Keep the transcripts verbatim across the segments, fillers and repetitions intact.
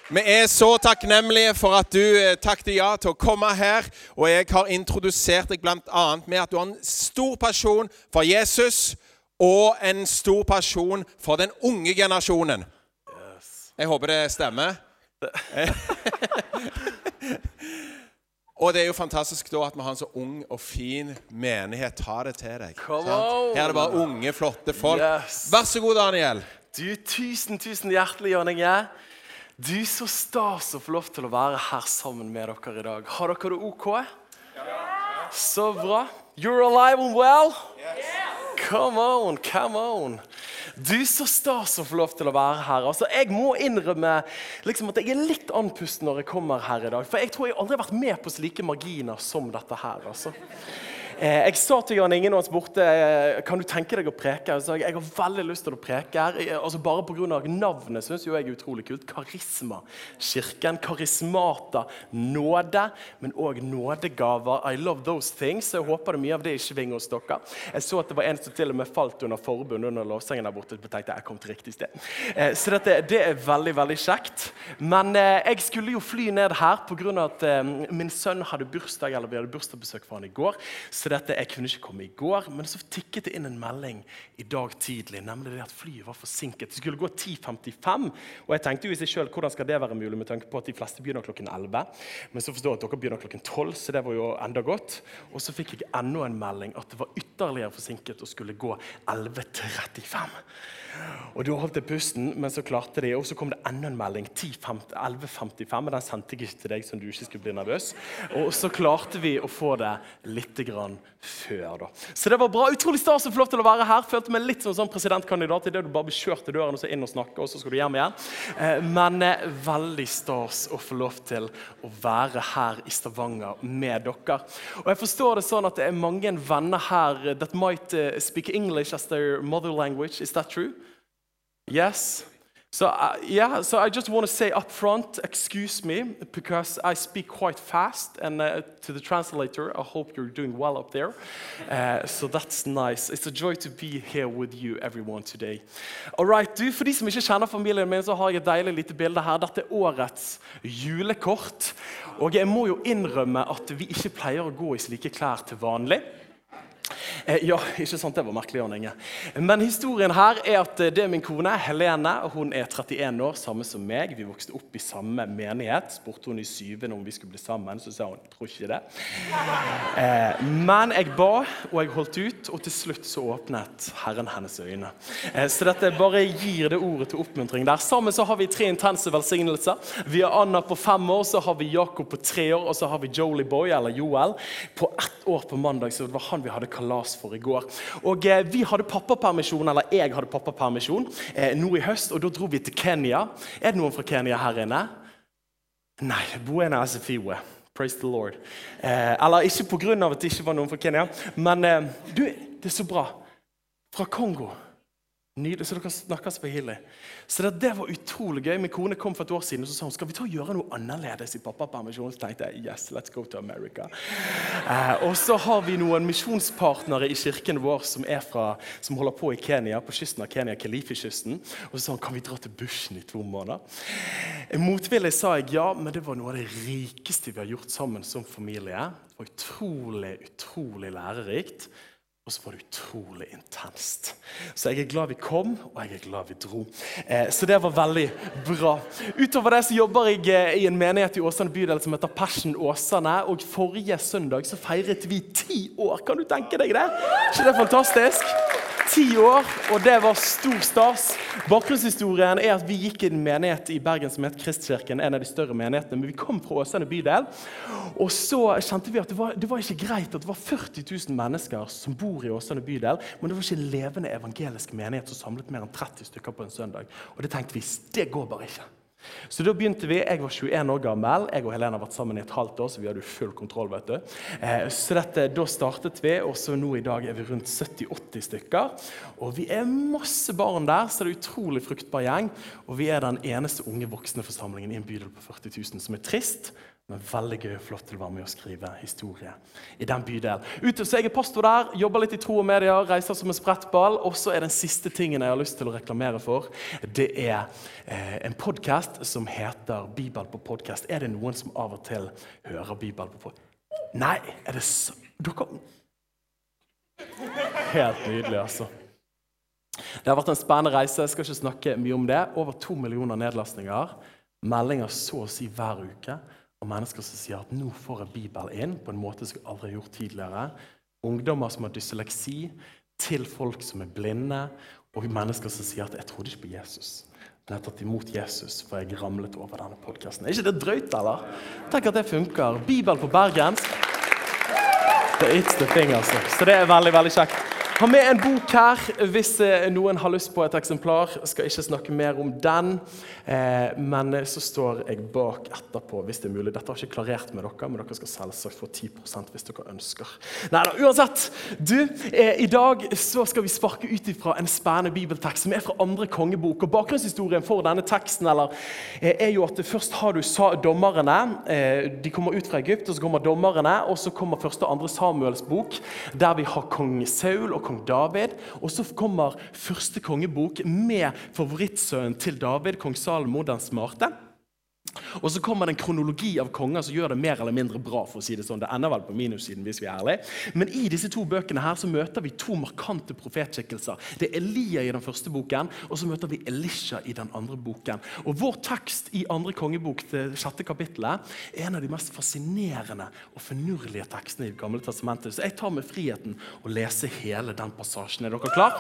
Vi er så takknemlige for at du takket ja til å komme her, og jeg har introdusert deg blant annet med at du har en stor passion for Jesus, og en stor passion for den unge generasjonen. Yes. Jeg håper det stemmer. Og det er jo fantastisk da at vi har en så ung og fin menighet. Ta det til deg. Come on. Her er det bare unge, flotte folk. Yes. Vær så god, Daniel. Du, tusen, tusen hjertelig, Jan Inge. Du, så stas å få lov til å være her sammen med dere i dag. Har dere det ok? Ja. Så bra. You're alive and well? Yes. Come on, come on. Du, så stas å få lov til å være her. Altså, jeg må innrømme liksom, at jeg er litt andpusten når jeg kommer her i dag. For jeg tror jeg aldri har vært med på slike marginer som dette her, altså. Jeg sa til Jan Inge når han spurte, kan du tenke deg å preke? Jeg sa, jeg har veldig lyst til å preke her. Altså bare på grunn av navnet synes jo jeg er utrolig kult. Karisma, kirken, karismata, nåde, men også nådegaver. I love those things. Jeg håper det mye av det ikke vinger hos dere. Jeg så at det var en som til og med falt under forbund under lovsangen der borte. Jeg tenkte jeg kom til riktig sted. Så dette, det er veldig, veldig kjekt. Men jeg skulle jo fly ned her på grunn av at min sønn hadde bursdag, eller vi hadde bursdagsbesøk for han i går. Så dette, jeg kunne ikke komme i går, men så tikket det inn en melding i dag tidlig, nemlig det at flyet var forsinket. Det skulle gå ti femtifem, og jeg tenkte jo i seg selv, hvordan skal det være mulig med tanke på at de fleste begynner klokken elleve, men så forstår jeg at dere begynner klokken tolv, så det var jo enda godt. Og så fikk jeg enda en melding at det var ytterligere forsinket og skulle gå elleve trettifem. Og da holdt jeg pusten, men så klarte de, og så kom det enda en melding, elleve femtifem, men den sendte jeg ikke til deg, så du ikke skulle bli nervøs. Og så klarte vi å få det litt grann før da. Så det var bra, utrolig stas å få lov til å være her. Følte meg litt som sånn presidentkandidat, i det du bare blir kjørt til døren og så inn og snakke, og så skal du hjem igjen. Men veldig stas å få lov til å være her i Stavanger med dere. Og jeg forstår det sånn at det er mange venner her that might speak English as their mother language. Is that true? Yes. So uh, yeah, so I just want to say up front, excuse me, because I speak quite fast, and uh, to the translator, I hope you're doing well up there. Uh, so that's nice. It's a joy to be here with you, everyone, today. All right, du, for de som ikke kjenner familien min, så har jeg et deilig lite bilde her. Dette er årets julekort, og jeg må jo innrømme at vi ikke pleier å gå i slike klær til vanlig. Eh, ja, ikke sant, det var merkelig, Jan Inge. Men historien her er at det er min kone, Helene, og hun er trettien år, samme som meg. Vi vokste opp i samme menighet. Spurte hun i syvende om vi skulle bli sammen, så sa hun, tror ikke det. Eh, men jeg ba, og jeg holdt ut, og til slutt så åpnet Herren hennes øyne. Eh, så dette bare gir det ordet til oppmuntring der. Sammen så har vi tre intense velsignelser. Vi har Anna på fem år, så har vi Jakob på tre år, og så har vi Jolie Boy, eller Joel, på ett år på mandag, så det var han vi hadde kalas for i går. Og eh, vi hadde pappapermisjon, eller jeg hadde pappapermisjon, eh, nå i høst, og da dro vi til Kenya. Er det noen fra Kenya her inne? Nei, Buena Asafiwe. Praise the Lord. Eh, eller ikke på grunn av at det ikke var noen fra Kenya, men eh, du, det er så bra. Fra Kongo. Nydelig, så dere snakker Swahili. Så det, det var utrolig gøy. Min kone kom for et år siden og så sa hun, skal vi ta og gjøre noe annerledes i pappapermisjon? Så tenkte jeg, yes, let's go to America. Eh, og så har vi noen misjonspartnere i kirken vår som, er fra, som holder på i Kenya, på kysten av Kenya, Kilifi-kysten. Og så sa hun, kan vi dra til bushen i to måneder? Motvillig sa jeg ja, men det var noe av det rikeste vi har gjort sammen som familie. Det var utrolig, utrolig lærerikt. Og så var det utrolig intenst. Så jeg er glad vi kom, og jeg er glad vi dro. Eh, så det var veldig bra. Utover det så jobber jeg eh, i en menighet i Åsane bydel som heter Passion Åsane, og forrige søndag så feiret vi ti år. Kan du tenke deg det? Er ikke det fantastisk? Ti år, og det var stor stas. Bakgrunnshistorien er at vi gikk i en menighet i Bergen som heter Kristkirken, en av de større menighetene, men vi kom fra Åsane bydel, og så kjente vi at det var, det var ikke greit at det var førti tusen mennesker som bor i Åsane bydel, men det var ikke en levende evangelisk menighet som samlet mer enn tretti stykker på en søndag, og det tenkte vi, det går bare ikke. Så da begynte vi, jeg var tjueen år gammel, jeg og Helene har vært sammen i et halvt år, så vi hadde full kontroll, vet du. Eh, så dette, da startet vi, og så nå i dag er vi rundt sytti åtti stykker, og vi er masse barn der, så det er utrolig fruktbar gjeng, og vi er den eneste unge voksne forsamlingen i en bydel på førti tusen, som er trist, Men veldig gøy og flott til å være med å skrive historie i den bydelen. Ute, så jeg er pastor der, jobber litt i tro og media, reiser som en sprettball, og så er den siste tingen jeg har lyst til å reklamere for. Det er eh, en podcast som heter Bibel på podcast. Er det noen som av og til hører Bibel på podcast? Nei, er det så? Dere... Helt nydelig, altså. Det har vært en spennende reise, jeg skal ikke snakke mye om det. Over to millioner nedlastninger, meldinger så å si hver uke, og mennesker som sier at nå får jeg Bibel inn på en måte som jeg aldri har gjort tidligere. Ungdommer som har dysleksi, til folk som er blinde, og mennesker som sier at jeg trodde ikke på Jesus. Men jeg har tatt imot Jesus, for jeg ramlet over denne podcasten. Er ikke det drøyt, eller? Tenk at det funker. Bibel på bergensk. Det er it's the thing, altså. Så det er veldig, veldig kjekt. Ha med en bok her, hvis noen har lyst på et eksemplar. Jeg skal ikke snakke mer om den, eh, men så står jeg bak etterpå, hvis det er mulig. Dette har jeg ikke klarert med dere, men dere skal selvsagt få ti prosent hvis dere ønsker. Neida, uansett, du, eh, i dag så skal vi sparke ut ifra en spennende bibeltekst som er fra andre kongebok. Og bakgrunnshistorien for denne teksten eller, eh, er jo at først har du sa dommerne, eh, de kommer ut fra Egypt, og så kommer dommerne, og så kommer første og andre Samuels bok, der vi har kong Saul og kong David, og så kommer første kongebok med favorittsønnen til David, kong Salomo, den smarte. Og så kommer det en kronologi av konger som gjør det mer eller mindre bra, for å si det sånn. Det ender vel på minussiden, hvis vi er ærlige. Men i disse to bøkene her så møter vi to markante profetskikkelser. Det er Elia i den første boken, og så møter vi Elisha i den andre boken. Og vår tekst i andre kongebok, det sjette kapittelet, er en av de mest fascinerende og fornurlige tekstene i det gamle testamentet. Så jeg tar med friheten å lese hele den passasjen. Er dere klar?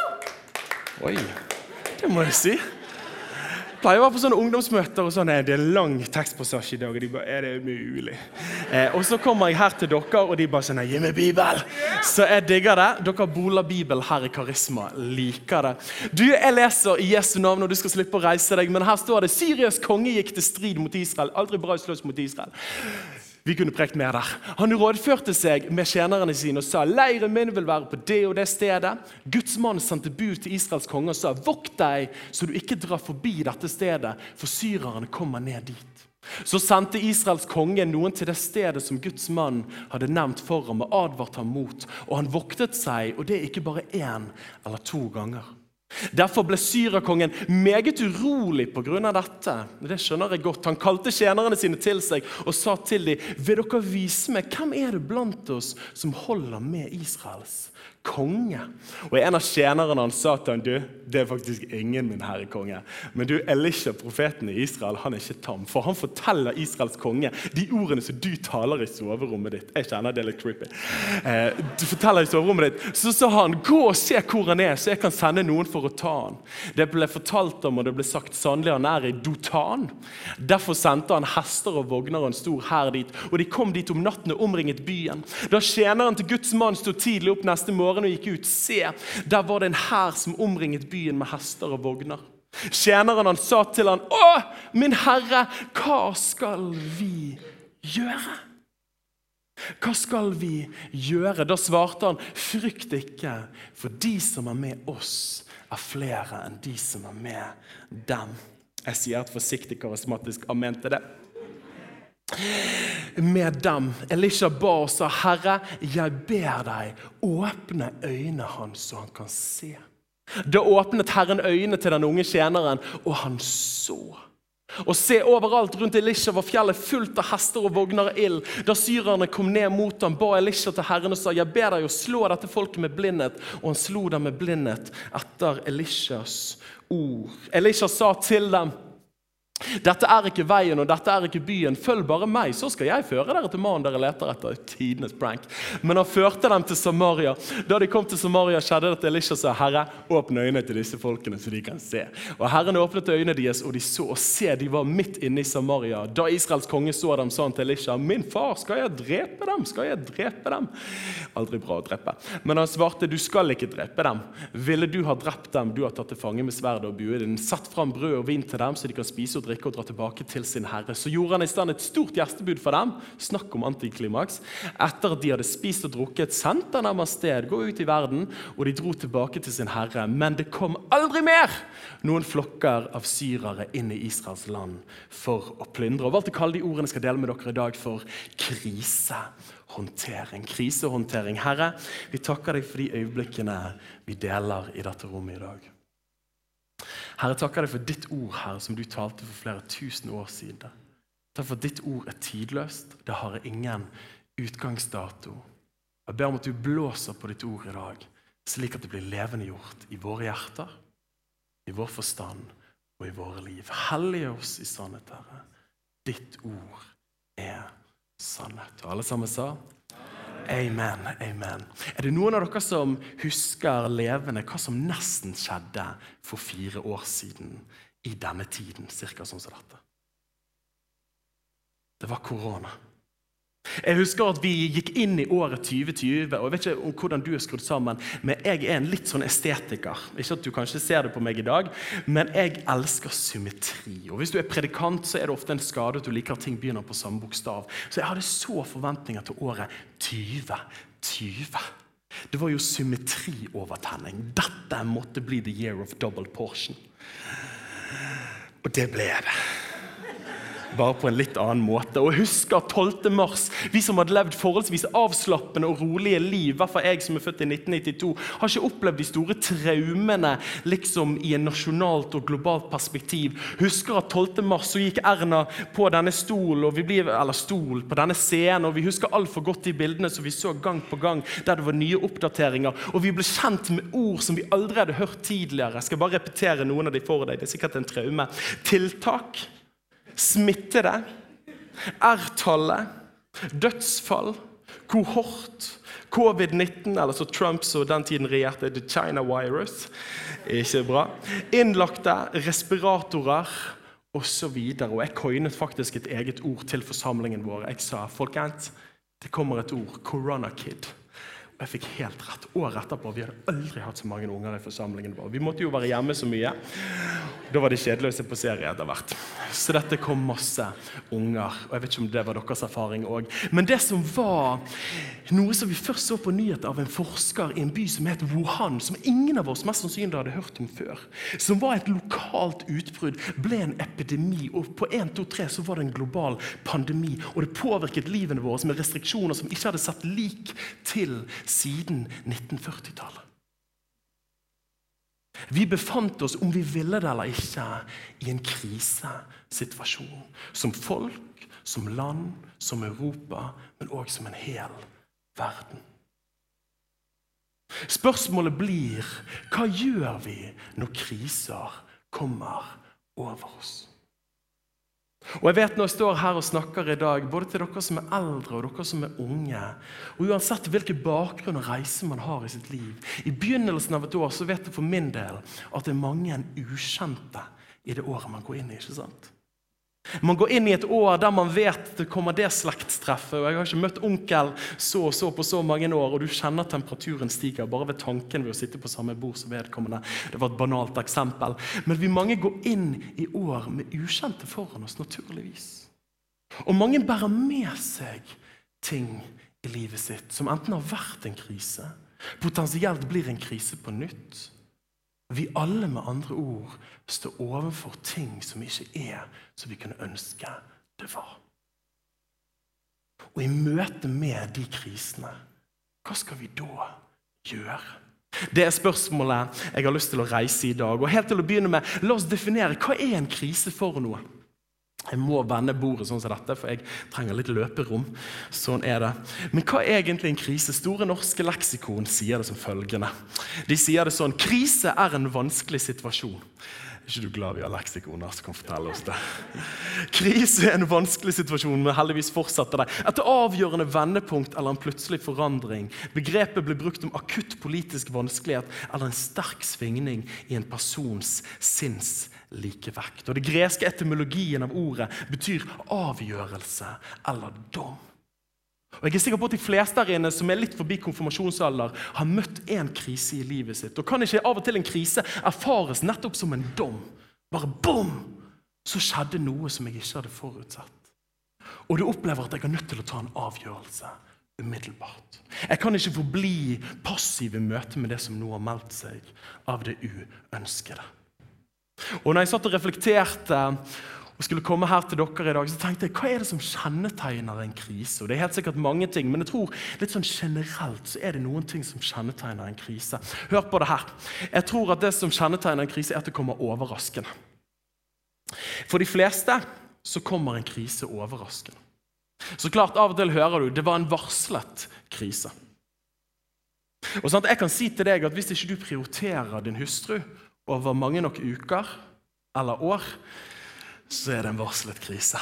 Oi, det må jeg si. Jeg pleier å være på sånne ungdomsmøter og sånn, det er en lang tekstpassasje i dag, og de bare, er det mulig? Eh, og så kommer jeg her til dere, og de bare sånn, gi meg Bibel! Så jeg digger det. Dere boler Bibel her i Karisma, liker det. Du, jeg leser i Jesu navn, og du skal slippe å reise deg, men her står det, Syrias konge gikk til strid mot Israel, aldri bra slåss mot Israel. Vi kunne prekt mer der. Han rådførte seg med tjenerne sine og sa, leiren min vil være på det og det stedet. Guds mann sendte bud til Israels konge og sa, vokt deg så du ikke drar forbi dette stedet, for syrerne kommer ned dit. Så sendte Israels konge noen til det stedet som Guds mann hadde nevnt for ham og advart ham mot, og han voktet seg, og det ikke bare en eller to ganger. Derfor ble syrakongen meget urolig på grunn av dette. Det skjønner jeg godt. Han kalte tjenerne sine til seg og sa til dem, vil dere vise meg, hvem er det blant oss som holder med Israels konge? Og en av tjenerne han sa til han, du, det er faktisk ingen min herre konge. Men du, Elisha, profeten i Israel, han er ikke tam, for han forteller Israels konge de ordene som du taler i soverommet ditt. Jeg kjenner det litt creepy. Eh, du forteller i soverommet ditt. Så sa han, gå og se hvor han er, så jeg kan sende noen for å ta han. Det ble fortalt om, og det ble sagt sannelig han er i Dotan. Derfor sendte han hester og vogner og en stor hær dit, og de kom dit om natten og omringet byen. Da tjeneren til Guds mann stod tidlig opp neste morgen og gikk ut, se, der var det en hær som omringet byen med hester og vogner. Tjeneren han sa til han, å, min herre, hva skal vi gjøre? Hva skal vi gjøre? Da svarte han, frykt ikke, for de som er med oss er flere enn de som er med dem. Jeg sier et forsiktig karismatisk amen til det. Med dem. Elisha ba og sa, Herre, jeg ber deg, åpne øynene hans så han kan se. Da åpnet Herren øynene til den unge tjeneren, og han så. Og se, overalt rundt Elisha var fjellet fullt av hester og vogner og ild. Da syrerne kom ned mot ham, ba Elisha til Herren og sa, jeg ber deg å slå dette folket med blindhet. Og han slo dem med blindhet etter Elishas ord. Elisha sa til dem, dette er ikke veien, og dette er ikke byen. Følg bare meg, så skal jeg føre dere til mannen dere leter etter. Tidenes prank. Men han førte dem til Samaria. Da de kom til Samaria, skjedde det at Elisha sa, Herre, åpne øynene til disse folkene så de kan se. Og Herren åpnet øynene deres, og de så og se, de var midt inne i Samaria. Da Israels konge så dem, sa han til Elisha, min far, skal jeg drepe dem? Skal jeg drepe dem? Aldri bra å drepe. Men han svarte, du skal ikke drepe dem. Ville du ha drept dem, du har tatt til fange med sverd og bue din. Satt fram brød og vin til dem, så de kan spise og drikke drikke og dra tilbake til sin herre. Så gjorde han i stand et stort gjestebud for dem. Snakk om antiklimaks. Etter at de hadde spist og drukket, sendte han dem av sted, gå ut i verden, og de dro tilbake til sin herre. Men det kom aldri mer noen flokker av syrere inn i Israels land for å plyndre. Og valgte å kalle de ordene jeg skal dele med dere i dag for krisehåndtering. Krisehåndtering. Herre, vi takker deg for de øyeblikkene vi deler i dette rommet i dag. Herre, takker deg for ditt ord, Herre, som du talte for flere tusen år siden. Takk for at ditt ord er tidløst, det har ingen utgangsdato. Jeg ber om at du blåser på ditt ord i dag, slik at det blir levende gjort i våre hjerter, i vår forstand og i våre liv. Hellige oss i sannhet, Herre. Ditt ord er sannhet. Og alle sammen sa? Amen, amen. Er det noen av dere som husker levende hva som nesten skjedde for fire år siden i denne tiden, cirka sånn som dette? Det var korona. Jeg husker at vi gikk inn i året tjue tjue, og jeg vet ikke om hvordan du er skrudd sammen, men jeg er en litt sånn estetiker. Ikke at du kanskje ser det på meg i dag, men jeg elsker symmetri. Og hvis du er predikant, så er det ofte en skade at du liker at ting begynner på samme bokstav. Så jeg hadde så forventninger til året tjue tjue. Det var jo symmetriovertenning. Dette måtte bli the year of double portion. Og det ble det. Bare på en litt annen måte. Og husk at tolvte mars, vi som hadde levd forholdsvis avslappende og rolige liv, i hvert fall jeg som er født i nitten nittito, har ikke opplevd de store traumene liksom i en nasjonalt og globalt perspektiv. Husker at tolvte mars så gikk Erna på denne stol, og vi ble, eller stol på denne scenen, og vi husker alt for godt de bildene som vi så gang på gang, der det var nye oppdateringer, og vi ble kjent med ord som vi aldri hadde hørt tidligere. Jeg skal bare repetere noen av de for deg, det er sikkert en traume. Tiltak, smittede, R-tallet, dødsfall, kohort, covid nitten, eller så Trump så den tiden regjerte, the China virus, ikke bra, innlagte, respiratorer, og så videre. Og jeg coinet faktisk et eget ord til forsamlingen vår. Jeg sa, folkens, det kommer et ord, Corona Kid. Og jeg fikk helt rett. År etterpå, vi hadde aldri hatt så mange unger i forsamlingen vår. Vi måtte jo være hjemme så mye. Da var det kjedelig å se på serie etter hvert. Så dette kom masse unger, og jeg vet ikke om det var deres erfaring også. Men det som var noe som vi først så på nyhet av en forsker i en by som het Wuhan, som ingen av oss mest sannsynlig hadde hørt om før, som var et lokalt utbrudd, ble en epidemi, og på en, to, tre så var det en global pandemi, og det påvirket livene våre med restriksjoner som ikke hadde sett lik til siden nitten førti-tallet. Vi befant oss, om vi ville det eller ikke, i en krisesituasjon. Som folk, som land, som Europa, men også som en hel verden. Spørsmålet blir, hva gjør vi når kriser kommer over oss? Og jeg vet når jeg står her og snakker i dag, både til dere som er eldre og dere som er unge, og uansett hvilken bakgrunn og reise man har i sitt liv, i begynnelsen av et år så vet jeg for min del at det er mange ukjente i det året man går inn i, ikke sant? Man går inn i et år der man vet det kommer det slektstreffet, og jeg har ikke møtt onkel så og så på så mange år, og du kjenner temperaturen stiger bare ved tanken ved å sitte på samme bord som vedkommende. Det var et banalt eksempel. Men vi mange går inn i år med ukjente foran oss, naturligvis. Og mange bærer med seg ting i livet sitt, som enten har vært en krise, potensielt blir en krise på nytt. Vi alle med andre ord står overfor ting som ikke er som vi kunne ønske det var. Og i møte med de krisene, hva skal vi da gjøre? Det er spørsmålet jeg har lyst til å reise i dag. Og helt til å begynne med, la oss definere hva er en krise for noe. Jeg må vende bordet sånn som dette, for jeg trenger litt løperom. Sånn er det. Men hva er egentlig en krise? Store norske leksikon sier det som følgende. De sier det sånn, krise er en vanskelig situasjon. Er ikke du glad vi har leksikoner som kan fortelle oss det? Krise er en vanskelig situasjon, men heldigvis fortsetter det. Et avgjørende vendepunkt eller en plutselig forandring. Begrepet blir brukt om akutt politisk vanskelighet eller en sterk svingning i en persons sinns likevekt. Og det greske etymologien av ordet betyr avgjørelse eller dom. Og jeg er sikker på at de fleste her inne som er litt forbi konfirmasjonsalder har møtt en krise i livet sitt. Og kan ikke av og til en krise erfares nettopp som en dom? Bare bom! så skjedde noe som jeg ikke hadde forutsett. Og du opplever at jeg er nødt til å ta en avgjørelse umiddelbart. Jeg kan ikke forbli passiv i møte med det som nå har meldt seg av det uønskede. Og når jeg satt og reflekterte og skulle komme her til dere i dag, så tenkte jeg, hva er det som kjennetegner en krise? Og det er helt sikkert mange ting, men jeg tror litt sånn generelt så er det noen ting som kjennetegner en krise. Hør på det her. Jeg tror at det som kjennetegner en krise er at det kommer overraskende. For de fleste så kommer en krise overraskende. Så klart, av og til hører du, det var en varslet krise. Og sånn at jeg kan si til deg at hvis ikke du prioriterer din hustru over mange nok uker eller år, så er det en varslet krise.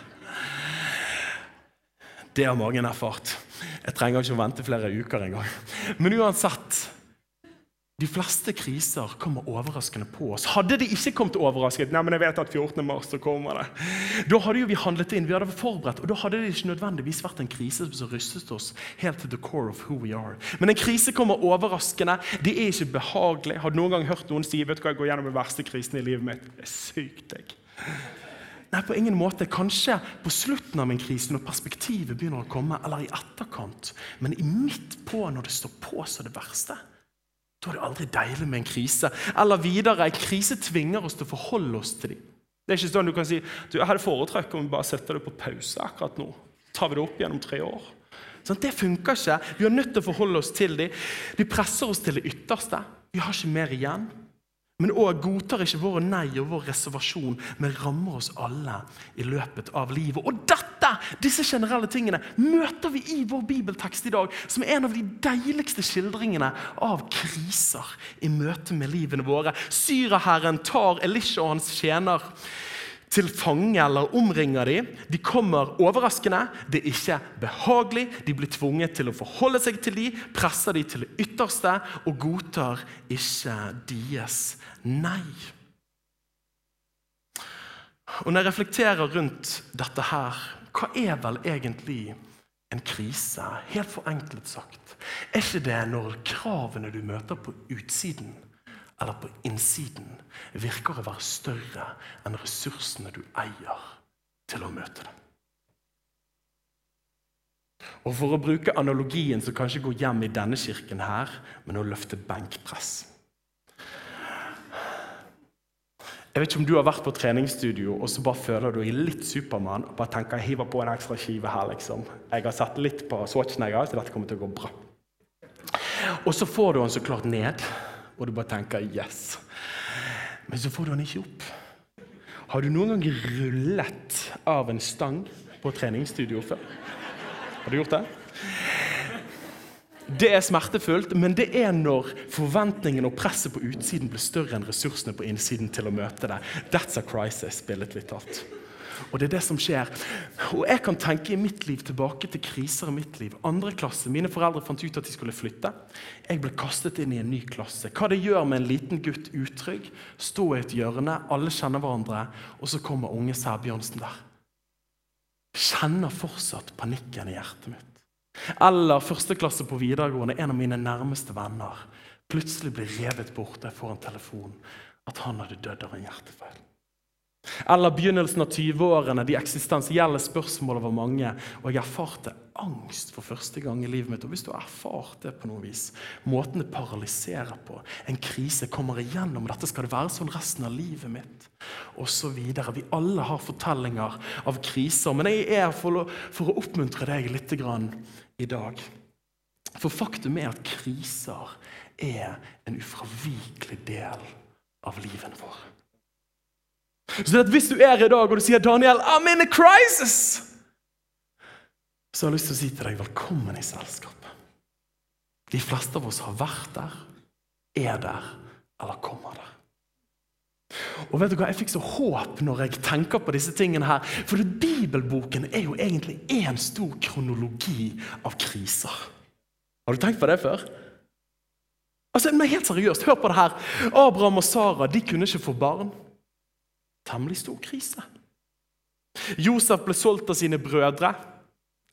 Det har mange erfart. Jeg trenger ikke å vente flere uker en gang. Men uansett, de fleste kriser kommer overraskende på oss. Hadde det ikke kommet overraskende, nei, men jeg vet at fjortende mars så kommer det. Da hadde jo vi handlet inn, vi hadde forberedt, og da hadde det ikke nødvendigvis vært en krise som rystet oss helt til the core of who we are. Men en krise kommer overraskende, det er ikke behagelig. Har du noen gang hørt noen si, vet du hva, jeg går gjennom den verste krisen i livet mitt? Det er sykt, jeg. Nei, på ingen måte. Kanskje på slutten av en krise, når perspektivet begynner å komme, eller i etterkant, men i midt på når det står på så det verste. Da er det aldri deilig med en krise. Eller videre, en krise tvinger oss til å forholde oss til dem. Det er ikke sånn du kan si, du, jeg hadde foretrekk om vi bare setter det på pause akkurat nå. Tar vi det opp gjennom tre år. Sånn, det funker ikke. Vi har nødt til å forholde oss til dem. De presser oss til det ytterste. Vi har ikke mer igjen. Men også godtar ikke våre nei og vår reservasjon, men rammer oss alle i løpet av livet. Og dette, disse generelle tingene, møter vi i vår bibeltekst i dag, som er en av de deiligste skildringene av kriser i møte med livene våre. Syraherren tar Elisha og hans tjener til fange eller omringer de. De kommer overraskende, det er ikke behagelig, de blir tvunget til å forholde seg til de, presser de til det ytterste og godtar ikke deres nei. Og når jeg reflekterer rundt dette her, hva er vel egentlig en krise? Helt forenklet sagt. Er ikke det når kravene du møter på utsiden eller på innsiden virker å være større enn ressursene du eier til å møte dem? Og for å bruke analogien så kanskje gå hjem i denne kirken her, men å løfte benkpress. Jeg vet ikke om du har vært på treningsstudio, og så bare føler du deg litt Superman, og bare tenker, jeg hiver på en ekstra skive her, liksom. Jeg har sett litt på Schwarzenegger, så dette kommer til å gå bra. Og så får du han så klart ned, og du bare tenker, yes. Men så får du han ikke opp. Har du noen gang rullet av en stang på treningsstudio før? Har du gjort det? Det er smertefullt, men det er når forventningen og presset på utsiden blir større enn ressursene på innsiden til å møte det. That's a crisis, billedlig talt. Og det er det som skjer. Og jeg kan tenke i mitt liv tilbake til kriser i mitt liv. Andre klasse, mine foreldre fant ut at de skulle flytte. Jeg ble kastet inn i en ny klasse. Hva det gjør med en liten gutt utrygg, stå i et hjørne, alle kjenner hverandre, og så kommer unge Sæbjørnsen der. Kjenner fortsatt panikken i hjertet mitt. Eller første klasse på videregående, en av mine nærmeste venner, plutselig blir revet bort, jeg får en telefon, at han hadde dødd av en hjertefeil. Eller begynnelsen av tyve-årene, de eksistensielle spørsmålene var mange, og jeg erfarte angst for første gang i livet mitt. Og hvis du har erfart det på noe vis, måten det paralyserer på, en krise kommer igjennom, dette skal det være sånn resten av livet mitt, og så videre. Vi alle har fortellinger av kriser, men jeg er for å, for å oppmuntre deg litt grann i dag. For faktum er at kriser er en ufravikelig del av livet vår. Så at hvis du er i dag og du sier, Daniel, I'm in a crisis, så har jeg lyst til å si til deg, velkommen i selskapet. De fleste av oss har vært der, er der, eller kommer der. Og vet du hva, jeg fikk så håp når jeg tenker på disse tingene her, for det, Bibelboken er jo egentlig en stor kronologi av kriser. Har du tenkt på det før? Altså, men helt seriøst, hør på det her. Abraham og Sara, de kunne ikke få barn. Temmelig stor krise. Josef ble solgt av sine brødre.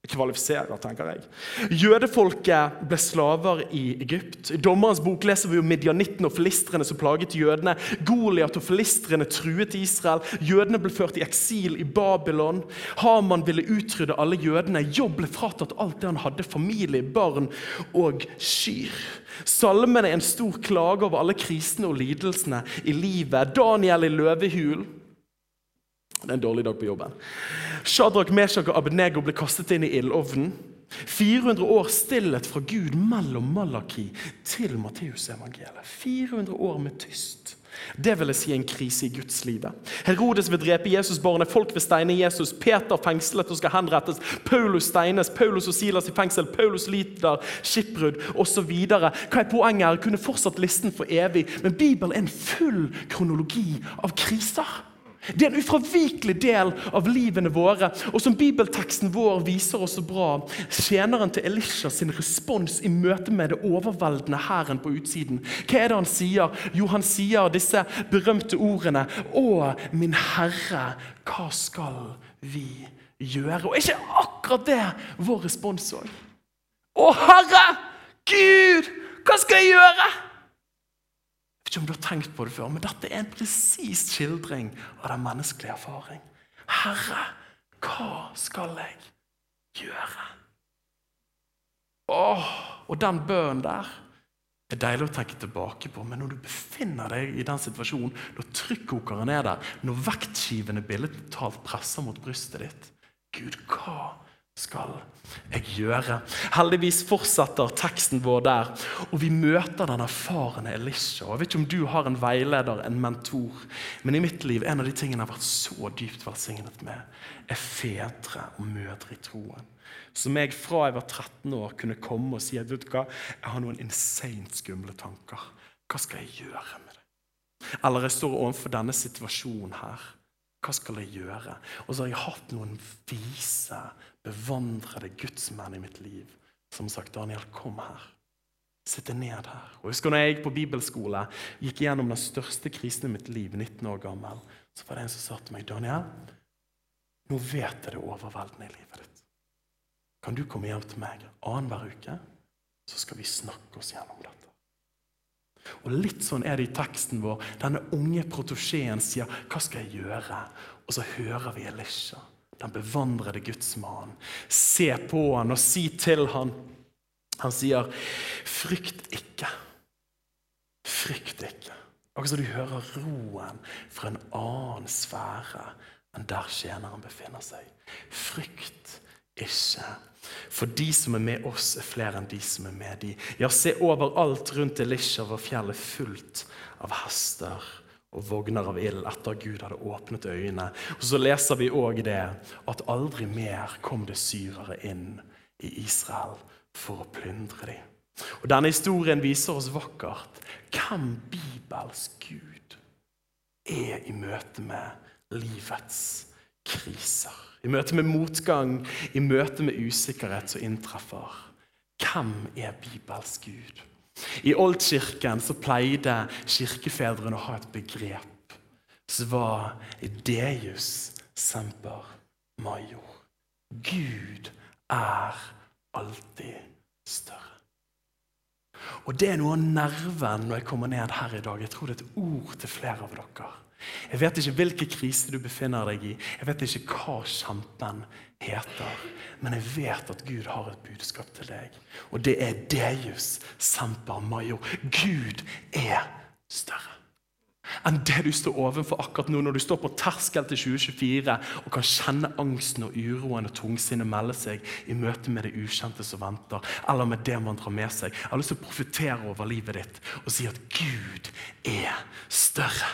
kvalifiserer, tenker jeg. Jødefolket ble slaver i Egypt. I Dommerens bok leser vi om Midianitten og filistrene som plaget jødene. Goliat og filistrene truet Israel. Jødene ble ført i eksil i Babylon. Haman ville utrydde alle jødene. Jobb ble fratatt alt det han hadde, familie, barn og kyr. Salmene er en stor klage over alle krisene og lidelsene i livet. Daniel i løvehul. Det er en dårlig dag på jobben. Shadrach, Meshach og Abednego ble kastet inn i ildovnen. fire hundre år stillhet fra Gud mellom Malaki til Matteus evangeliet. fire hundre år med tyst. Det vil jeg si en krise i Guds livet. Herodes vil drepe Jesus-barnet, folk vil steine Jesus, Peter fengslet og skal henrettes, Paulus steines, Paulus og Silas i fengsel, Paulus lider, skipbrudd og så videre. Hva er poenget her? Jeg kunne fortsatt listen for evig, men Bibelen er en full kronologi av kriser. Det er en ufravikelig del av livene våre, og som bibelteksten vår viser oss så bra, tjeneren til Elisha sin respons i møte med det overveldende herren på utsiden. Hva er det han sier? Jo, han sier disse berømte ordene: «Å, min Herre, hva skal vi gjøre?» Og er ikke akkurat det vår respons også? «Å, Herre, Gud, hva skal jeg gjøre?» Jeg vet ikke om du har tenkt på det før, men dette er en presis skildring av den menneskelige erfaring. Herre, hva skal jeg gjøre? Åh, og den bønnen der er deilig å tenke tilbake på, men når du befinner deg i den situasjonen, når trykkokeren er der, når vektskivene billedlig talt presser mot brystet ditt, Gud, hva skal jeg gjøre? Heldigvis fortsetter teksten vår der, og vi møter den erfarne Elisha. Jeg vet ikke om du har en veileder, en mentor, men i mitt liv, en av de tingene jeg har vært så dypt velsignet med, er fedre og mødre i troen. Som jeg fra jeg var tretten år kunne komme og si, vet du hva, jeg har noen insane skumle tanker. Hva skal jeg gjøre med det? Eller jeg står overfor denne situasjonen her. Hva skal jeg gjøre? Og så har jeg hatt noen vise, bevandrede gudsmenn i mitt liv som har sagt, Daniel, kom her. Sitte ned her. Og husker når jeg gikk på bibelskole, gikk gjennom den største krisen i mitt liv, nitten år gammel, så var det en som sa til meg, Daniel, nå vet jeg det overveldende i livet ditt. Kan du komme hjem til meg annen hver uke, så skal vi snakke oss gjennom dette. Og litt sånn er det i teksten vår. Denne unge protosjeen sier, hva skal jeg gjøre? Og så hører vi Elisha, den bevandrede gudsmannen, se på han og si til han. Han sier, frykt ikke. Frykt ikke. Akkurat så du hører roen fra en annen sfære enn der tjeneren befinner seg. Frykt ikke. For de som er med oss er flere enn de som er med de. Ja, se overalt rundt Elisha var fjellet fullt av hester og vogner av ild etter Gud hadde åpnet øynene. Og så leser vi også det, at aldri mer kom det syrere inn i Israel for å plyndre dem. Og denne historien viser oss vakkert hvem Bibels Gud er i møte med livets kriser. I møte med motgang, i møte med usikkerhet som inntreffer. Hvem er Bibels Gud? I Oldkirken så pleide kirkefedrene å ha et begrep som var Deus semper major. Gud er alltid større. Og det er noe av nerven når jeg kommer ned her i dag. Jeg tror det er et ord til flere av dere. Jeg vet ikke hvilke krise du befinner deg i. Jeg vet ikke hva kjempen heter. Men jeg vet at Gud har et budskap til deg. Og det er Deus semper major. Gud er større enn det du står overfor akkurat nå, når du står på terskel til tjue tjuefire og kan kjenne angsten og uroen og tungsinnet melde seg i møte med det ukjente som venter, eller med det man drar med seg. Jeg har lyst til å profetere over livet ditt og si at Gud er større.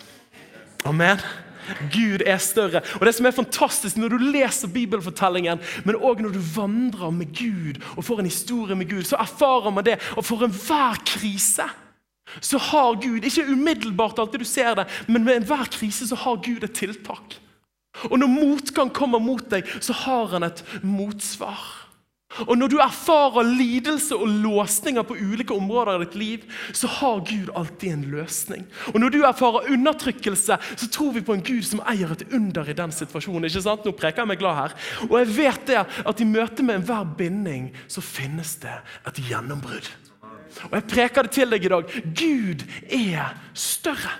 Amen. Gud er større. Og det som er fantastisk når du leser bibelfortellingen, men også når du vandrer med Gud og får en historie med Gud, så erfarer man det. Og for enhver krise så har Gud, ikke umiddelbart alltid du ser det, men med enhver krise så har Gud et tiltak. Og når motgang kommer mot deg, så har han et motsvar. Og når du erfarer lidelse og låsninger på ulike områder av ditt liv, så har Gud alltid en løsning. Og når du erfarer undertrykkelse, så tror vi på en Gud som eier et under i den situasjonen. Ikke sant? Nå preker jeg meg glad her. Og jeg vet det at i møte med enhver binding, så finnes det et gjennombrudd. Og jeg preker det til deg i dag. Gud er større.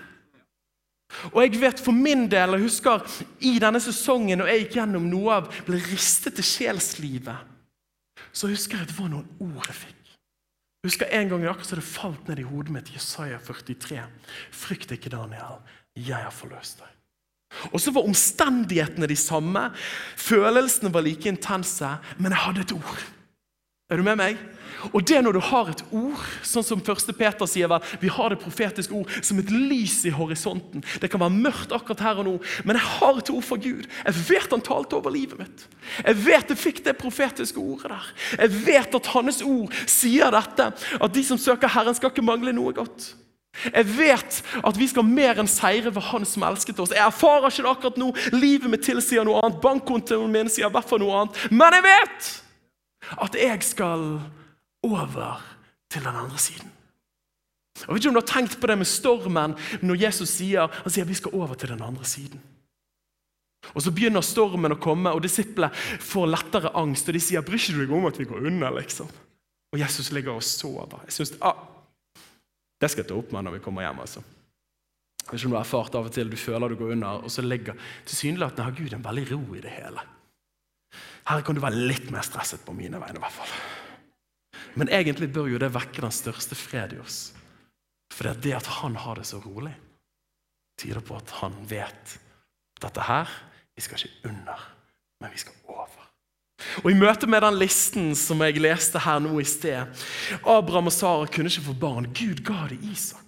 Og jeg vet for min del, jeg husker i denne sesongen, når jeg gikk gjennom noe av ble ristet til sjelslivet, så husker jeg at det var noen ord jeg fikk. Jeg husker en gang akkurat så det falt ned i hodet mitt, Jesaja førtitre. Frykt ikke, Daniel, jeg har forløst deg. Og så var omstendighetene de samme, følelsene var like intense, men jeg hadde et ord. Er du med meg? Og det når du har et ord, sånn som første Peter sier, vel, vi har det profetiske ord som et lys i horisonten. Det kan være mørkt akkurat her og nå, men jeg har et ord for Gud. Jeg vet han talte over livet mitt. Jeg vet jeg fikk det profetiske ordet der. Jeg vet at hans ord sier dette, at de som søker Herren skal ikke mangle noe godt. Jeg vet at vi skal mer enn seire ved han som elsket oss. Jeg erfarer ikke det akkurat nå. Livet mitt tilsier noe annet. Bankkontoen min sier i hvert fall noe annet. Men jeg vet at jeg skal over til den andre siden. Jeg vet ikke om du har tenkt på det med stormen når Jesus sier, han sier vi skal over til den andre siden. Og så begynner stormen å komme, og disiplene får lettere angst, og de sier, bryr ikke du deg om at vi går under, liksom? Og Jesus ligger og sover. Jeg synes, ah, det skal jeg ta opp med når vi kommer hjem, altså. Jeg vet ikke om du har erfart av og til, du føler du går under, og så ligger tilsynelatende har Gud en veldig ro i det hele. Her kan du være litt mer stresset på mine vegne i hvert fall. Men egentlig bør jo det vekke den største fred i oss. For det er det at han har det så rolig. Tyder på at han vet at dette her, vi skal ikke under, men vi skal over. Og i møte med den listen som jeg leste her nå i sted, Abraham og Sara kunne ikke få barn. Gud ga det Isak.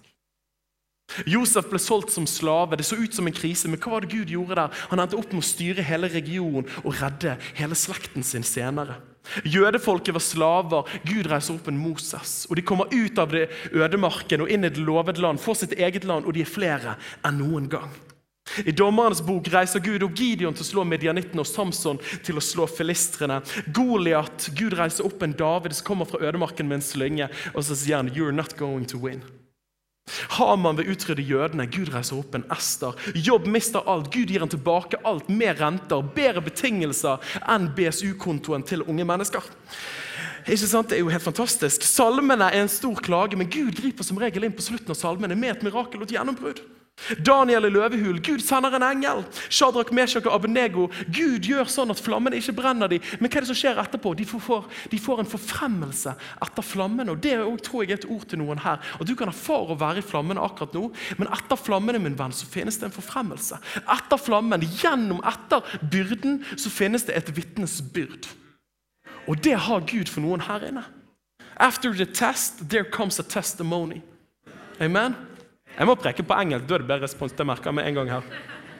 Josef ble solgt som slave. Det så ut som en krise, men hva var det Gud gjorde der? Han endte opp med å styre hele regionen og redde hele slekten sin senere. Jødefolket var slaver. Gud reiser opp en Moses, og de kommer ut av det ødemarken og inn i det lovede land, får sitt eget land, og de er flere enn noen gang. I Dommerens bok reiser Gud opp Gideon til å slå Midianitten og Samson til å slå filistrene. Goliat, Gud reiser opp en David som kommer fra ødemarken med en slynge, og så sier han, you're not going to win. Haman vil utrydde jødene, Gud reiser opp en Ester. Jobb mister alt, Gud gir han tilbake alt, mer renter, bedre betingelser enn B S U-kontoen til unge mennesker. Ikke sant? Det er jo helt fantastisk. Salmene er en stor klage, men Gud griper som regel inn på slutten av salmene med et mirakel og et gjennombrudd. Daniel i løvehul, Gud sender en engel. Shadrach, Meshach og Abednego, Gud gjør sånn at flammene ikke brenner de. Men hva er det som skjer etterpå? De får, de får en forfremmelse etter flammene, og det er også, tror jeg, er et ord til noen her. Og du kan erfare å være i flammene akkurat nå, men etter flammene, min venn, så finnes det en forfremmelse. Etter flammen, gjennom etter byrden, så finnes det et vittnesbyrd. Og det har Gud for noen her inne. After the test, there comes a testimony. Amen? Jeg må preke på engelsk, da er det bedre respons, det merker jeg med en gang her.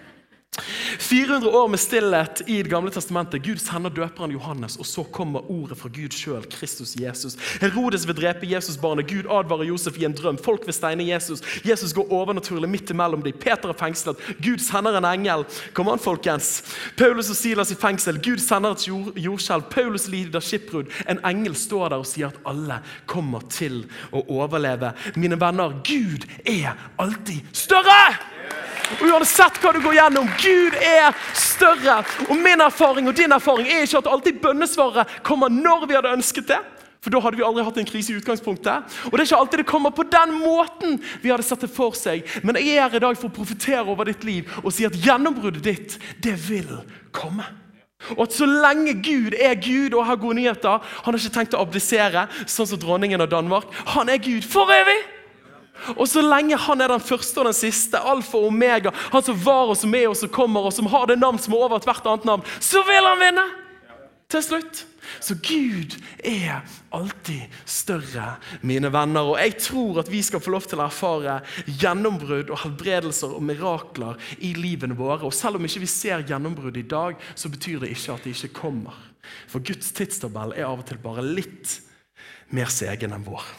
fire hundre år med stillhet i det gamle testamentet. Gud sender døperen Johannes, og så kommer ordet fra Gud selv, Kristus Jesus. Herodes vil drepe Jesus-barnet. Gud advarer Josef i en drøm. Folk vil steine Jesus. Jesus går overnaturlig midt imellom dem. Peter er fengslet. Gud sender en engel. Kom an, folkens. Paulus og Silas i fengsel. Gud sender et jord, jordskjelv. Paulus lider skipbrudd. En engel står der og sier at alle kommer til å overleve. Mine venner, Gud er alltid større! Og uansett hva du går gjennom, Gud er større. Og min erfaring og din erfaring er ikke at alltid bønnesvaret kommer når vi hadde ønsket det. For da hadde vi aldri hatt en krise i utgangspunktet. Og det er ikke alltid det kommer på den måten vi hadde sett det for seg. Men jeg er her i dag for å profetere over ditt liv og si at gjennombruddet ditt, det vil komme. Og at så lenge Gud er Gud og har gode nyheter, han har ikke tenkt å abdisere, sånn som dronningen av Danmark. Han er Gud for evig. Og så lenge han er den første og den siste, alfa og omega, han som var og som er og som kommer og som har det navn som er over hvert annet navn, så vil han vinne til slutt. Så Gud er alltid større, mine venner, og jeg tror at vi skal få lov til å erfare gjennombrudd og helbredelser og mirakler i livene våre. Og selv om ikke vi ser gjennombrudd i dag, så betyr det ikke at det ikke kommer. For Guds tidstabell er av og til bare litt mer segen enn vår.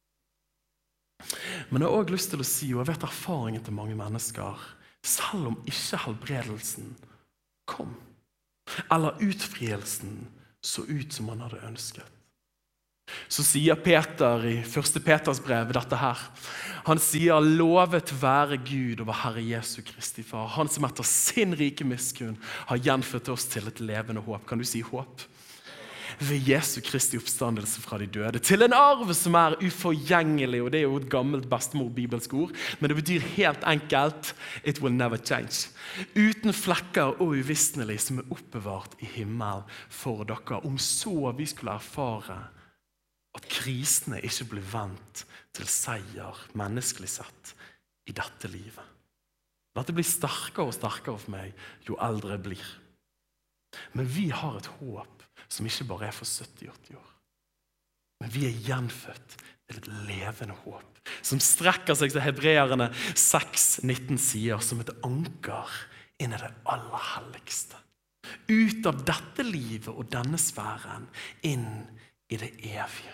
Men jeg har også lyst til å si, og jeg vet erfaringen til mange mennesker, selv om ikke helbredelsen kom, eller utfrielsen, så ut som han hadde ønsket. Så sier Peter i første Peters brev dette her. Han sier, lovet være Gud over Herre Jesu Kristi Far. Han som etter sin rike miskunn har gjenfødt oss til et levende håp. Kan du si håp? Ved Jesu Kristi oppstandelse fra de døde. Til en arv som er uforgjengelig, og det er jo et gammelt bestemor-bibelsk ord, men det betyr helt enkelt, it will never change. Uten flekker og uvisnelig som er oppbevart i himmel for dere, om så vi skulle erfare at krisene ikke blir vant til seier, menneskelig sett, i dette livet. Dette blir sterkere og sterkere for meg, jo eldre jeg blir. Men vi har et håp som ikke bare er for sytti åtti år. Men vi er gjenfødt til et levende håp, som strekker seg til Hebreerne seks nitten sier, som et anker inn i det aller helligste. Ut av dette livet og denne sfæren, inn i det evige.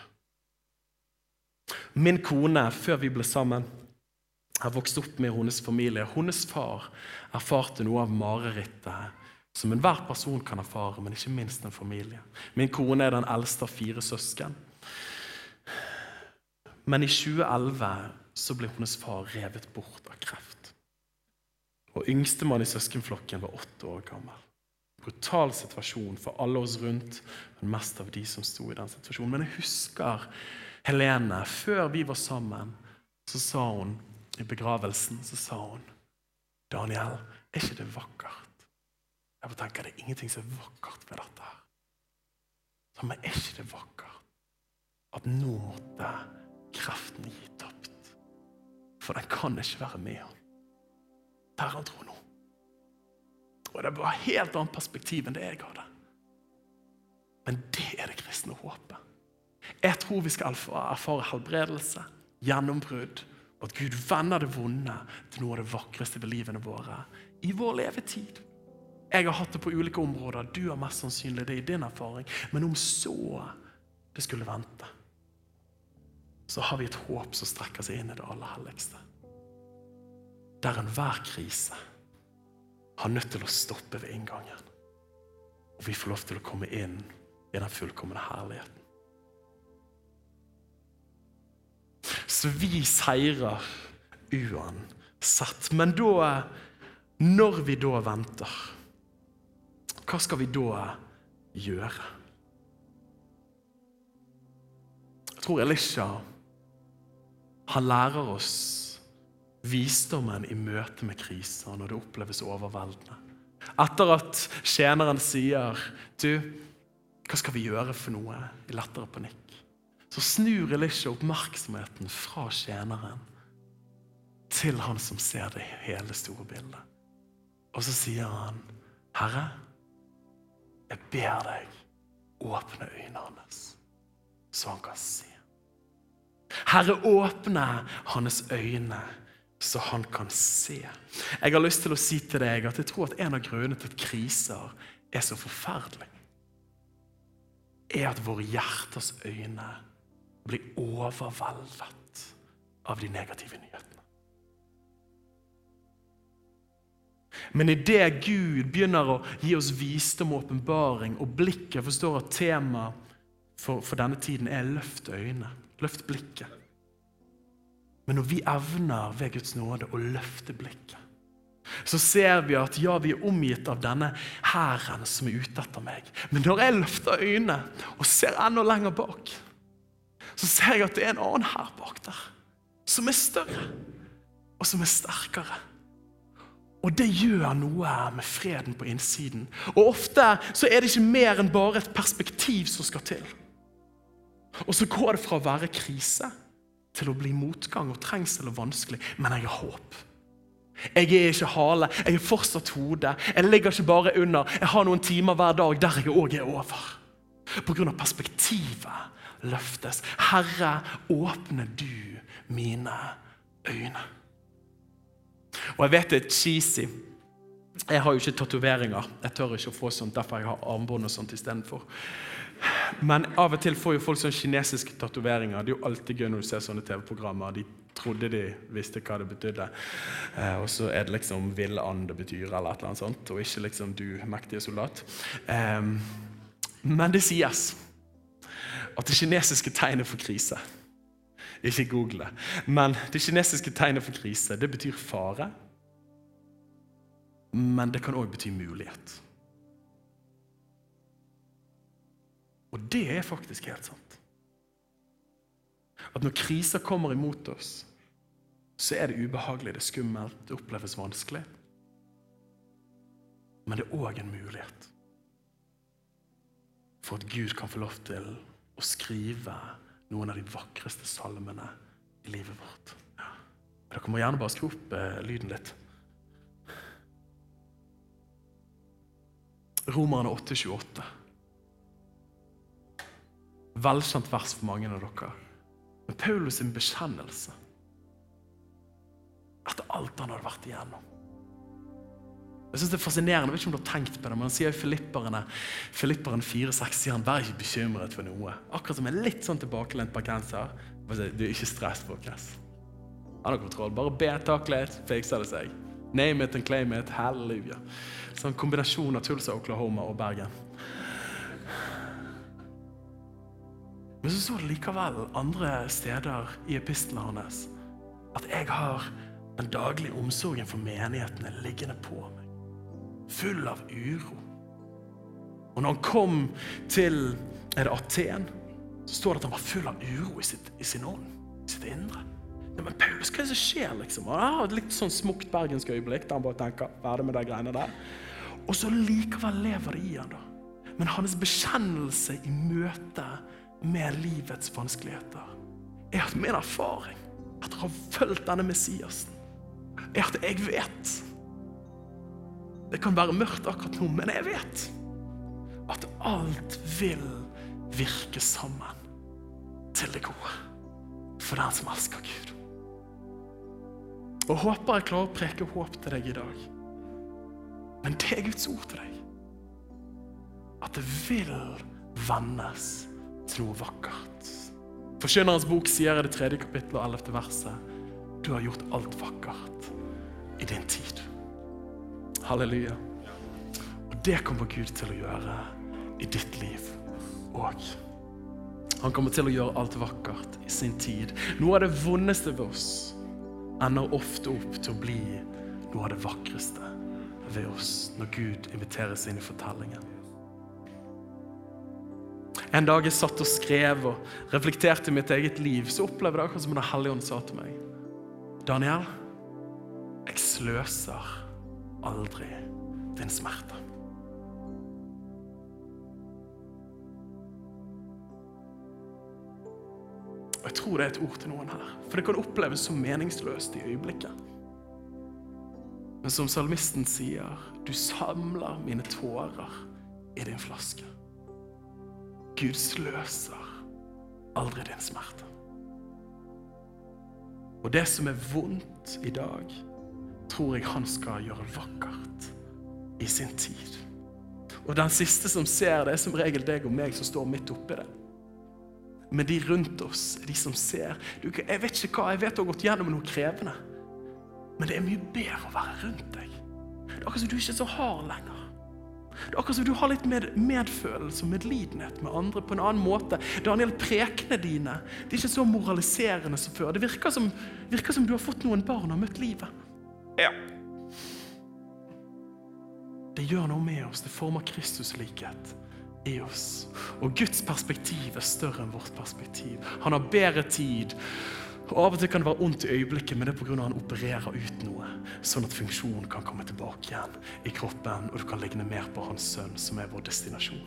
Min kone, før vi ble sammen, har vokst opp med hennes familie. Hennes far erfarte noe av marerittet, som enhver person kan erfare, men ikke minst en familie. Min kone er den eldste av fire søsken. Men i tjue elleve så ble hennes far revet bort av kreft. Og yngste mann i søskenflokken var åtte år gammel. Brutal situasjon for alle oss rundt, men mest av de som sto i den situasjonen. Men jeg husker Helene, før vi var sammen, så sa hun, i begravelsen, så sa hun, Daniel, er ikke det vakkert? Jeg bare tenker, det er ingenting som er vakkert ved dette her. Så, men er ikke det vakkert at nå måtte kreften gi tapt? For den kan ikke være med han. Der han tror nå. Og det var et helt annet perspektiv enn det jeg hadde. Men det er det kristne håpet. Jeg tror vi skal erfare helbredelse, gjennombrudd, og at Gud vender det vonde til noe av det vakreste ved livene våre i vår levetid. Jeg har hatt det på ulike områder, du har mest sannsynlig det i din erfaring, men om så det skulle vente, så har vi et håp som strekker seg inn i det aller helligste. Der enhver krise har nødt til å stoppe ved inngangen, og vi får lov til å komme inn i den fullkomne herligheten. Så vi seirer uansett. Men da, når vi da venter, hva skal vi da gjøre? Jeg tror Elisha, han lærer oss visdommen i møte med kriser når det oppleves overveldende. Etter at tjeneren sier, du, hva skal vi gjøre for noe i lettere panikk? Så snur Elisha oppmerksomheten fra tjeneren til han som ser det hele store bildet. Og så sier han, Herre, jeg ber deg åpne øynene hans, så han kan se. Herre, åpne hans øyne, så han kan se. Jeg har lyst til å si til deg at jeg tror at en av grunnene til at kriser er så forferdelig, er at våre hjerters øyne blir overveldet av de negative nyhetene. Men i det Gud begynner å gi oss visdom og åpenbaring, og blikket, forstår at tema for, for denne tiden er løft øynene, løft blikket. Men når vi evner ved Guds nåde å løfte blikket, så ser vi at ja, vi er omgitt av denne herren som er ute etter meg. Men når jeg løfter øynene og ser enda lenger bak, så ser jeg at det er en annen her bak der, som er større, og som er sterkere. Og det gjør noe med freden på innsiden. Og ofte så er det ikke mer enn bare et perspektiv som skal til. Og så går det fra å være krise til å bli motgang og trengsel og vanskelig, men jeg har håp. Jeg er ikke hale, jeg er fortsatt hode, jeg ligger ikke bare under, jeg har noen timer hver dag der jeg også er over. På grunn av perspektivet løftes. Herre, åpne du mine øyne. Og jeg vet det er cheesy. Jeg har jo ikke tatoveringer. Jeg tør ikke å få sånt, derfor jeg har armbånd og sånt i stedet for. Men av og til får jo folk sånne kinesiske tatoveringer. Det er jo alltid gøy når du ser sånne T V-programmer. De trodde de visste hva det betydde. Eh, og så er det liksom ville and det betyr, eller et eller annet sånt. Og ikke liksom du, mektige soldat. Eh, Men det sies at det kinesiske tegnet for krise, ikke google det, men det kinesiske tegnet for krise, det betyr fare, men det kan også bety mulighet. Og det er faktisk helt sant. At når kriser kommer imot oss, så er det ubehagelig, det er skummelt, det oppleves vanskelig. Men det er også en mulighet for at Gud kan få lov til å skrive noen av de vakreste salmene i livet vårt. Ja. Dere må gjerne bare skru opp eh, lyden litt. Romerne åtte tjueåtte. Velkjent vers for mange av dere. Men Paulus sin bekjennelse etter alt han hadde vært igjennom. Jeg synes det er fascinerende, jeg vet ikke om du har tenkt på det, men han sier i Filipperne, Filipperne fire seks, sier han, vær ikke bekymret for noe. Akkurat som en litt sånn tilbakelent bergenser. Du er ikke stress, folkens. Han har kontroll, bare be, takk litt, fikser det seg. Name it and claim it, halleluja. Sånn kombinasjon av Tulsa, Oklahoma og Bergen. Men så så det likevel andre steder i epistelen hans, at jeg har den daglige omsorgen for menighetene liggende på meg. Full av uro. Og når han kom til er det Aten, så står det at han var full av uro i, sitt, i sin ånd, i sitt indre. Ja, men Paulus, hva er det som skjer liksom? Han har et litt sånn smukt bergensk øyeblikk, der han bare tenker, ferdig med de greiene der. Og så likevel lever det i han da. Men hans bekjennelse i møte med livets vanskeligheter er at min erfaring, at jeg har følt denne Messiasen, er at jeg vet. Det kan være mørkt akkurat nå, men jeg vet at alt vil virke sammen til det gode for den som elsker Gud. Og håper jeg klarer å preke håp til deg i dag. Men det er Guds ord til deg. At det vil vendes til noe vakkert. Forkynnerens bok sier i det tredje kapittel og ellevte verset, du har gjort alt vakkert i din tid. Halleluja. Og det kommer Gud til å gjøre i ditt liv også. Han kommer til å gjøre alt vakkert i sin tid. Noe av det vondeste ved oss ender ofte opp til å bli noe av det vakreste ved oss når Gud inviteres inn i fortellingen. En dag jeg satt og skrev og reflekterte i mitt eget liv, så opplevde jeg akkurat som Den hellige ånd sa til meg, Daniel, jeg sløser aldri din smerte. Og jeg tror det er et ord til noen her, for det kan oppleves så meningsløst i øyeblikket. Men som salmisten sier, du samler mine tårer i din flaske. Gud sløser aldri din smerte. Og det som er vondt i dag, tror jeg han skal gjøre vakkert i sin tid. Og den siste som ser det, er som regel deg og meg som står midt oppe i det. Men de rundt oss, de som ser, du, jeg vet ikke hva, jeg vet du har gått gjennom noe krevende, men det er mye bedre å være rundt deg. Det er akkurat som du ikke er så hard lenger. Det er akkurat som du har litt med, medfølelse og medlidenhet med andre på en annen måte. Daniel, prekene dine, de er ikke så moraliserende som før. Det virker som, virker som du har fått noen barn og møtt livet. Ja. Det gjør noe med oss, det former Kristus likhet i oss. Og Guds perspektiv er større enn vårt perspektiv. Han har bedre tid, og av og til kan det være ondt i øyeblikket, men det er på grunn av at han opererer ut noe, sånn at funksjonen kan komme tilbake igjen i kroppen, og du kan ligne mer på hans sønn, som er vår destinasjon.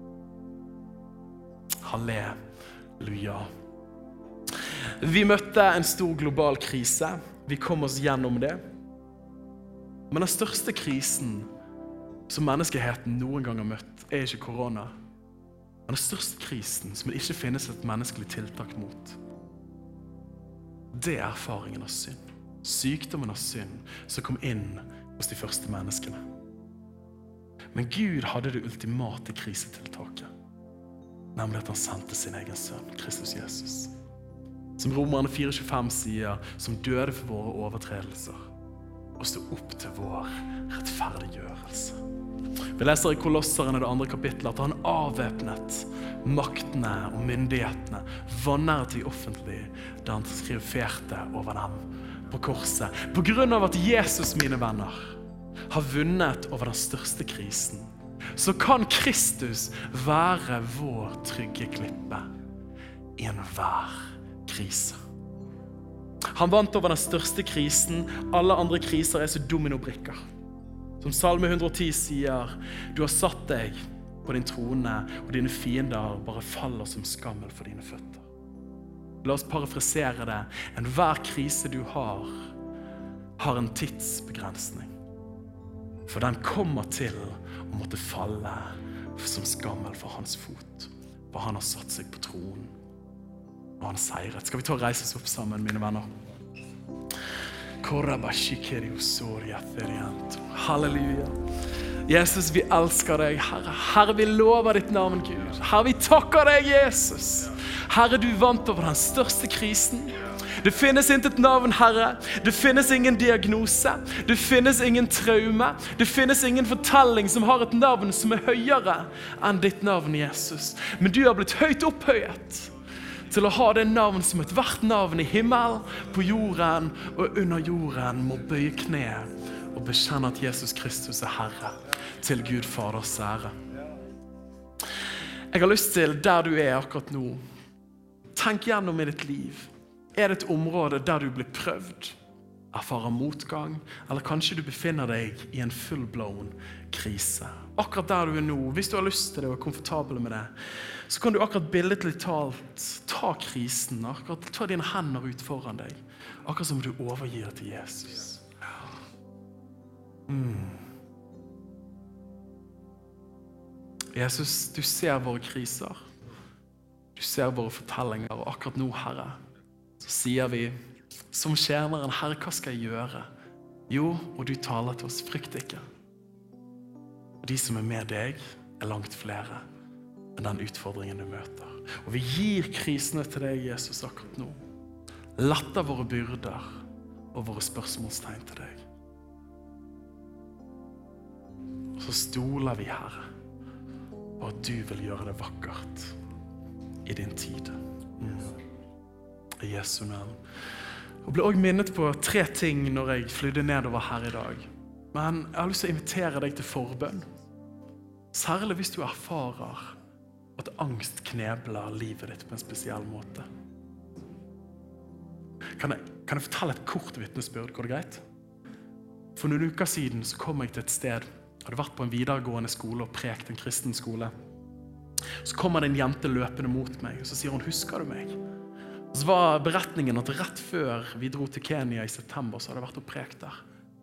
Halleluja. Vi møtte en stor global krise. Vi kom oss gjennom det. Men den største krisen som menneskeheten noen gang har møtt, er ikke korona. Men den største krisen som det ikke finnes et menneskelig tiltak mot, det er erfaringen av synd. Sykdommen av synd som kom inn hos de første menneskene. Men Gud hadde det ultimate krisetiltaket, nemlig at han sendte sin egen sønn, Kristus Jesus. Som Romerne fire tjuefem sier, som døde for våre overtredelser, og stod opp til vår rettferdiggjørelse. Vi leser i Kolosseren i det andre kapittelet at han avvæpnet maktene og myndighetene, vanæret i offentlig, da han triumferte over dem på korset. På grunn av at Jesus, mine venner, har vunnet over den største krisen, så kan Kristus være vår trygge klippe i enhver krise. Han vant over den største krisen. Alle andre kriser er så dominobrikker. Som Salme hundre og ti sier, du har satt deg på din trone, og dine fiender bare faller som skammel for dine føtter. La oss parafrasere det. Enhver krise du har, har en tidsbegrensning. For den kommer til å måtte falle som skammel for hans fot. For han har satt seg på tronen. Og han seiret. Skal vi ta og reise oss opp sammen, mine venner? Halleluja. Jesus, vi elsker deg, Herre. Herre, vi lover ditt navn, Gud. Herre, vi takker deg, Jesus. Herre, du vant over den største krisen. Det finnes intet navn, Herre. Det finnes ingen diagnose. Det finnes ingen traume. Det finnes ingen fortelling som har et navn som er høyere enn ditt navn, Jesus. Men du har blitt høyt opphøyet til å ha det navn som et hvert navn i himmel, på jorden og under jorden må bøye kne og bekjenne at Jesus Kristus er Herre, til Gud Faders ære. Jeg har lyst til, der du er akkurat nå, tenk gjennom i ditt liv. Er det et område der du blir prøvd, erfarer motgang, eller kanskje du befinner deg i en full-blown krise? Akkurat der du er nå, hvis du har lyst til det og er komfortabel med det, så kan du akkurat billedlig talt ta krisen, akkurat ta dine hender ut foran deg, akkurat som du overgir til Jesus. Mm. Jesus, du ser våre kriser, du ser våre fortellinger, og akkurat nå, Herre, så sier vi, som tjeneren, Herre, hva skal jeg gjøre? Jo, og du taler til oss, frykt ikke. Og de som er med deg er langt flere enn den utfordringen du møter. Og vi gir krisene til deg, Jesus, akkurat nå. Letter våre byrder og våre spørsmålstegn til deg. Og så stoler vi, Herre, på at du vil gjøre det vakkert i din tid. Mm. I Jesu navn. Og ble også minnet på tre ting når jeg flydde nedover her i dag. Men jeg har lyst til å invitere deg til forbønn. Særlig hvis du erfarer at angst knebler livet ditt på en spesiell måte. Kan jeg, kan jeg fortelle et kort vitnesbyrd? Går det greit? For noen uker siden så kom jeg til et sted. Jeg hadde vært på en videregående skole og prekt en kristen skole. Så kommer det en jente løpende mot meg, og så sier hun, husker du meg? Og så var beretningen at rett før vi dro til Kenya i september, så hadde jeg vært og prekt der.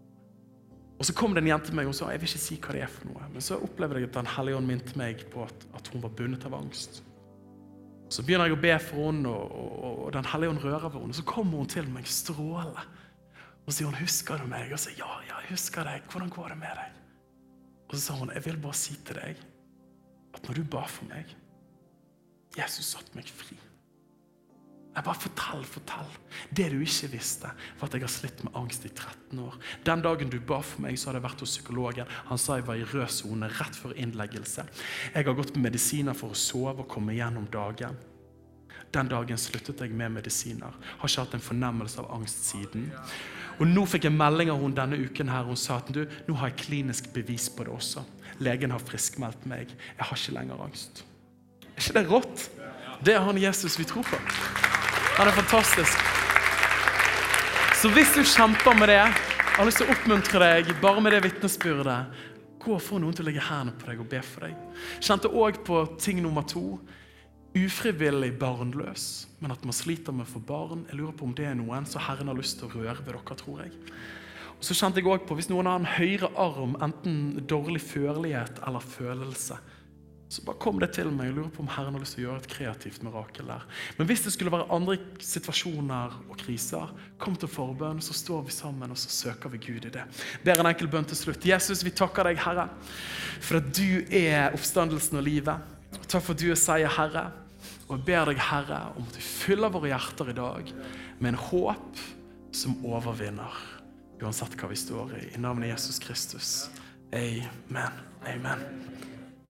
Og så kom det en jente til meg og sa, jeg vil ikke si hva det er for noe. Men så opplevde jeg at den hellige ånd minte meg på at, at hun var bundet av angst. Så begynner jeg å be for henne, og, og, og den hellige ånd rører ved henne. Og så kommer hun til meg strålende. Og så sier hun, husker du meg? Og så sier ja, ja, jeg husker deg. Hvordan går det med deg? Og så sa hun, jeg vil bare si til deg, at når du ba for meg, Jesus satt meg fri. Jeg bare fortell, fortell. Det du ikke visste, var at jeg har slitt med angst i tretten år. Den dagen du ba for meg, så hadde jeg vært hos psykologen. Han sa jeg var i rød zone rett før innleggelse. Jeg har gått med medisiner for å sove og komme gjennom dagen. Den dagen sluttet jeg med medisiner. Har ikke hatt en fornemmelse av angst siden. Og nå fikk jeg melding av hun denne uken her. Hun sa at du, nå har jeg klinisk bevis på det også. Legen har friskmeldt meg. Jeg har ikke lenger angst. Er ikke det rått? Det er han Jesus vi tror på. Han er fantastisk. Så hvis du kjemper med det, jeg har lyst til å oppmuntre deg, bare med det vitnesbyrdet, gå og få noen til å legge hendene på deg og be for deg. Kjente også på ting nummer to, ufrivillig barnløs, men at man sliter med å få barn. Jeg lurer på om det er noen, så Herren har lyst til å røre ved dere, tror jeg. Og så kjente jeg også på, hvis noen har en høyre arm, enten dårlig følelighet eller følelse, så bare kom det til meg. Jeg lurer på om Herren har lyst til å gjøre et kreativt mirakel der. Men hvis det skulle være andre situasjoner og kriser, kom til forbønn, så står vi sammen og så søker vi Gud i det. Ber en enkel bønn til slutt. Jesus, vi takker deg, Herre, for at du er oppstandelsen og livet. Og takk for at du er seier, Herre. Og jeg ber deg, Herre, om at du fyller våre hjerter i dag med en håp som overvinner, uansett hva vi står i. I navnet Jesus Kristus. Amen. Amen.